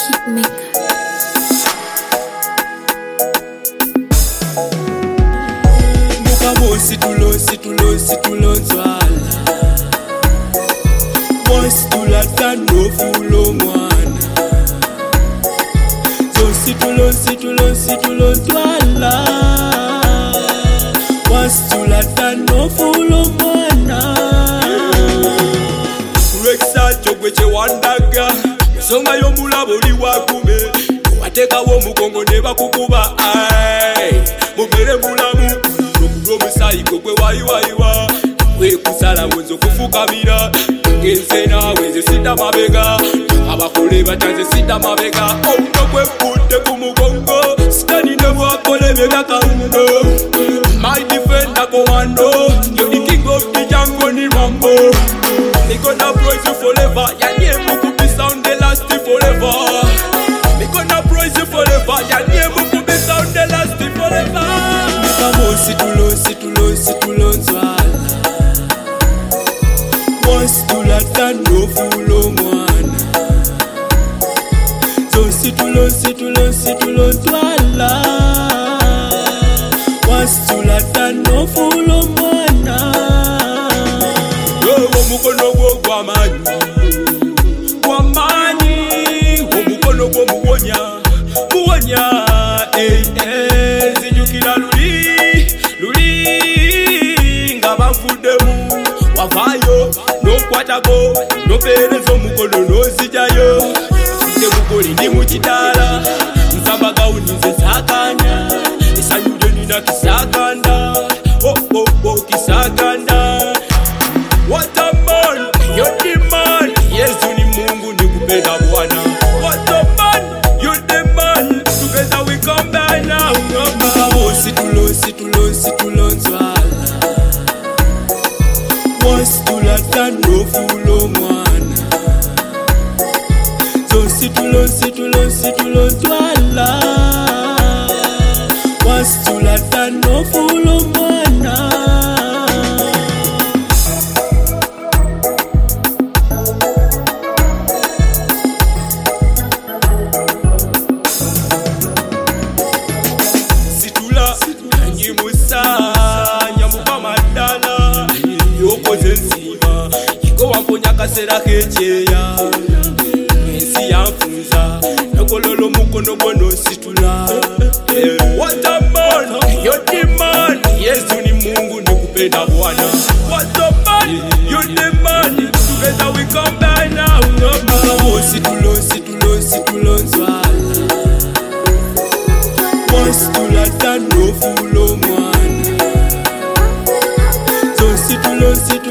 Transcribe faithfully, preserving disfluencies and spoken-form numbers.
Hitmaker. Mukamo situlo situlo situlo nzwala Mositula tano fulo mwana So situlo situlo situlo nzwala Mositula tano fulo mwana Kurekisa chokwe che wandaga Songa yo mulabo liwa kume Wateka wo mukongo neba kukuba ay Mubere mulamu Romu saiko kwe wayi wayi wa Kwe kusala wenzo kufukamira Ngenze na wenze sita mabega Abakole batanze sita mabega Ouno kwe kute kumugongo Stani nebu akole mega kaundo My defender commando You're the king of the jungle ni Rambo Me gonna praise you forever Ya name could be sound the last forever Me gonna praise you forever Ya name could be sound the last forever Mukamo situlo situlo situlo nzwala Mositula tano fulo mwana So situlo situlo situlo nzwala Mositula tano fulo mwana Yo mukono gwo gwamani Gwamani Omukono gwo muwonya Muwonya Eh eh Zinjukira luli Luli Nga bavudemu Wavayo Nokwatago Noperezo mukono nozijayo Nte mukoli ndi mukitala Nsambaga uninze sakanya Esanyude nina kisakanda Oh oh oh kisakanda What a man, you're the man. Yesu ni Mungu ni kupenda Bwana. What a man, you're the man. Together we come by now. Mukamo situlo situlo situlo nzwala Mositula tano fulo mwana So situlo situlo situlo nzwala Mositula tano fulo mwana Kasera kecheya Ensi yanfunza Nokololo mukono bono situla yeah. What a man, you're the man. Yesu ni Mungu ni kupenda Bwana. What a man, you're the man. Together we come by now. Mukamo situlo situlo situlo nzwala Mositula tano fulo mwana So situlo situlo